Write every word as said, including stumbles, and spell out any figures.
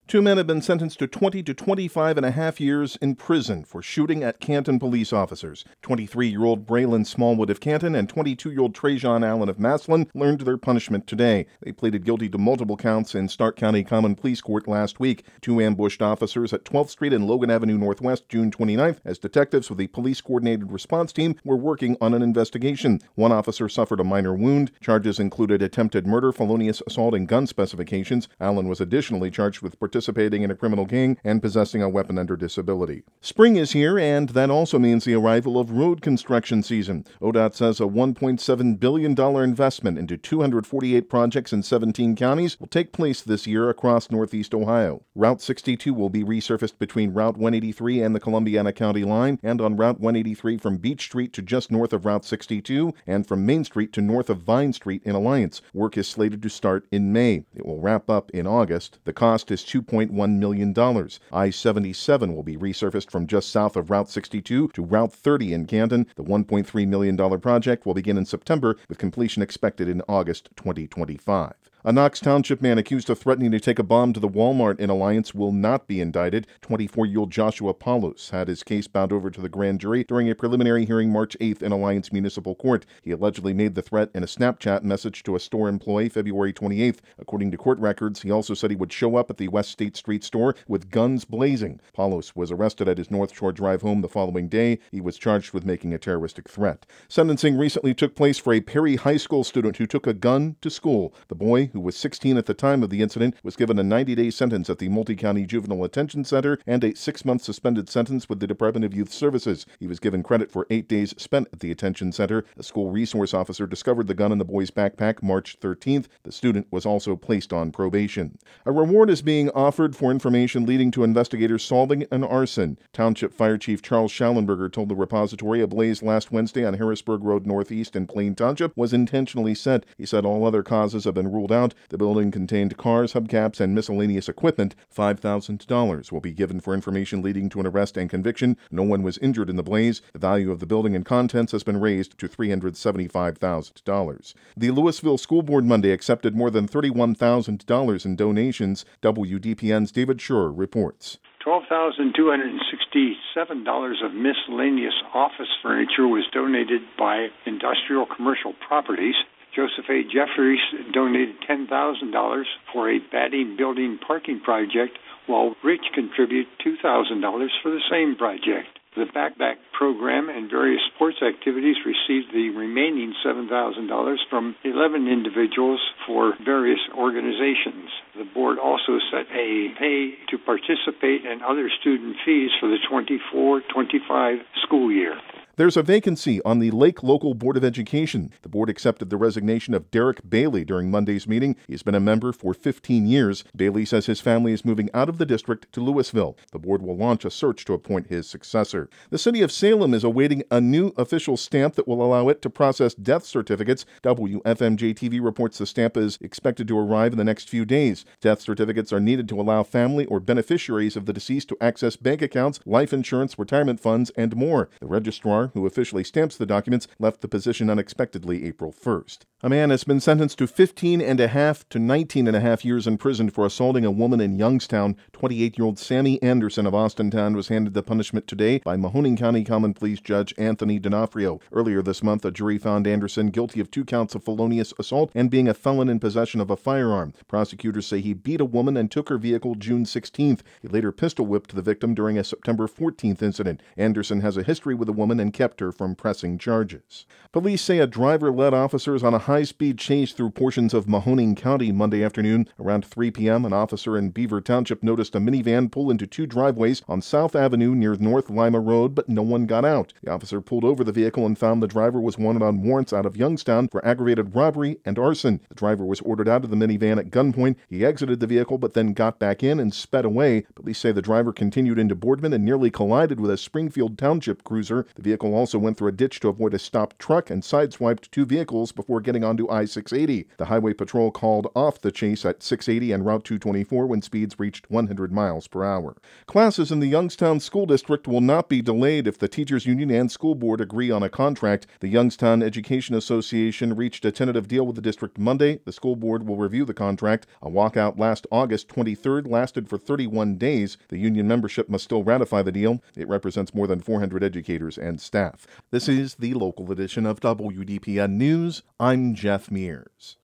Two men have been sentenced to twenty to twenty-five and a half years in prison for shooting at Canton police officers. twenty-three-year-old Braylon Smallwood of Canton and twenty-two-year-old Trajan Allen of Massillon learned their punishment today. They pleaded guilty to multiple counts in Stark County Common Pleas Court last week. Two ambushed officers at twelfth Street and Logan Avenue Northwest June twenty-ninth as detectives with the Police Coordinated Response Team were working on an investigation. One officer suffered a minor wound. Charges included attempted murder, felonious assault, and gun specifications. Allen was additionally charged with participating participating in a criminal gang and possessing a weapon under disability. Spring is here, and that also means the arrival of road construction season. O D O T says a one point seven billion dollars investment into two hundred forty-eight projects in seventeen counties will take place this year across Northeast Ohio. Route sixty-two will be resurfaced between Route one eighty-three and the Columbiana County line, and on Route one eighty-three from Beach Street to just north of Route sixty-two, and from Main Street to north of Vine Street in Alliance. Work is slated to start in May. It will wrap up in August. The cost is two point one million dollars. I seventy-seven will be resurfaced from just south of Route sixty-two to Route thirty in Canton. The one point three million dollars project will begin in September, with completion expected in August twenty twenty-five. A Knox Township man accused of threatening to take a bomb to the Walmart in Alliance will not be indicted. twenty-four-year-old Joshua Paulus had his case bound over to the grand jury during a preliminary hearing March eighth in Alliance Municipal Court. He allegedly made the threat in a Snapchat message to a store employee February twenty-eighth. According to court records, he also said he would show up at the West State Street store with guns blazing. Paulus was arrested at his North Shore Drive home the following day. He was charged with making a terroristic threat. Sentencing recently took place for a Perry High School student who took a gun to school. The boy, who was sixteen at the time of the incident, was given a ninety-day sentence at the Multi-County Juvenile Detention Center and a six-month suspended sentence with the Department of Youth Services. He was given credit for eight days spent at the detention center. A school resource officer discovered the gun in the boy's backpack March thirteenth. The student was also placed on probation. A reward is being offered for information leading to investigators solving an arson. Township Fire Chief Charles Schallenberger told the repository a blaze last Wednesday on Harrisburg Road Northeast in Plain Township was intentionally set. He said all other causes have been ruled out. The building contained cars, hubcaps, and miscellaneous equipment. five thousand dollars will be given for information leading to an arrest and conviction. No one was injured in the blaze. The value of the building and contents has been raised to three hundred seventy-five thousand dollars. The Louisville School Board Monday accepted more than thirty-one thousand dollars in donations. W D P N's David Schur reports. twelve thousand two hundred sixty-seven dollars of miscellaneous office furniture was donated by Industrial Commercial Properties. Joseph A. Jeffries donated ten thousand dollars for a batting building parking project, while Rich contributed two thousand dollars for the same project. The Backpack program and various sports activities received the remaining seven thousand dollars from eleven individuals for various organizations. The board also set a pay to participate and other student fees for the twenty-four twenty-five school year. There's a vacancy on the Lake Local Board of Education. The board accepted the resignation of Derek Bailey during Monday's meeting. He's been a member for fifteen years. Bailey says his family is moving out of the district to Louisville. The board will launch a search to appoint his successor. The city of Salem is awaiting a new official stamp that will allow it to process death certificates. W F M J T V reports the stamp is expected to arrive in the next few days. Death certificates are needed to allow family or beneficiaries of the deceased to access bank accounts, life insurance, retirement funds, and more. The registrar, who officially stamps the documents, left the position unexpectedly April first. A man has been sentenced to fifteen and a half to nineteen and a half years in prison for assaulting a woman in Youngstown. twenty-eight-year-old Sammy Anderson of Austintown was handed the punishment today by Mahoning County Common Pleas Judge Anthony D'Onofrio. Earlier this month, a jury found Anderson guilty of two counts of felonious assault and being a felon in possession of a firearm. Prosecutors say he beat a woman and took her vehicle June sixteenth. He later pistol whipped the victim during a September fourteenth incident. Anderson has a history with the woman and kept her from pressing charges. Police say a driver led officers on a high-speed chase through portions of Mahoning County Monday afternoon. Around three p.m., an officer in Beaver Township noticed a minivan pull into two driveways on South Avenue near North Lima Road, but no one got out. The officer pulled over the vehicle and found the driver was wanted on warrants out of Youngstown for aggravated robbery and arson. The driver was ordered out of the minivan at gunpoint. He exited the vehicle but then got back in and sped away. Police say the driver continued into Boardman and nearly collided with a Springfield Township cruiser. The vehicle also went through a ditch to avoid a stopped truck and sideswiped two vehicles before getting onto I six eighty. The Highway Patrol called off the chase at six eighty and Route two twenty-four when speeds reached one hundred hundred miles per hour. Classes in the Youngstown School District will not be delayed if the teachers union and school board agree on a contract. The Youngstown Education Association reached a tentative deal with the district Monday. The school board will review the contract. A walkout last August twenty-third lasted for thirty-one days. The union membership must still ratify the deal. It represents more than four hundred educators and staff. This is the local edition of W D P N News. I'm Jeff Mears.